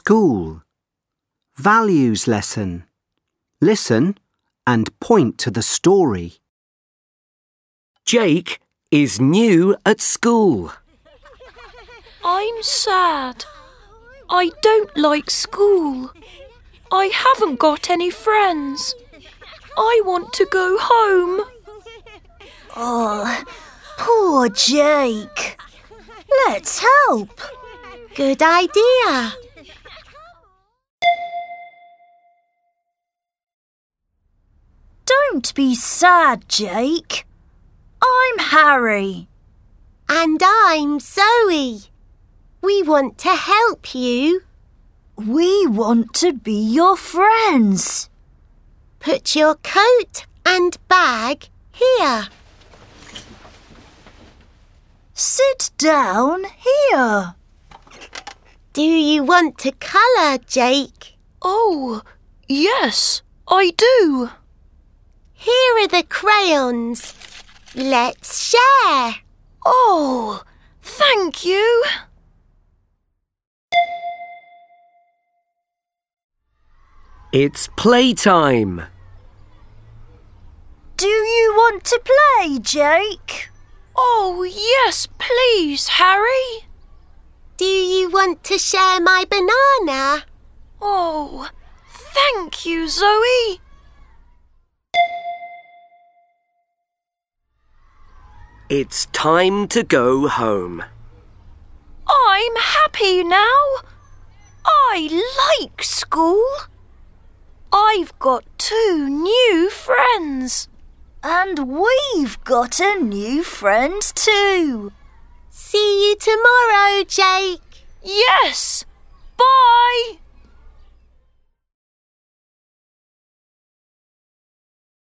school. Values lesson. Listen and point to the story. Jake is new at school. I'm sad. I don't like school. I haven't got any friends. I want to go home. Oh, poor Jake. Let's help. Good idea. Don't be sad, Jake. I'm Harry. And I'm Zoe. We want to help you. We want to be your friends. Put your coat and bag here. Sit down here. Do you want to colour, Jake? Oh, yes, I do. Here are the crayons. Let's share. Oh, thank you. It's playtime. Do you want to play, Jake? Oh, yes, please, Harry. Do you want to share my banana? Oh, thank you, Zoe. It's time to go home. I'm happy now. I like school. I've got 2 new friends. And we've got a new friend too. See you tomorrow, Jake. Yes. Bye.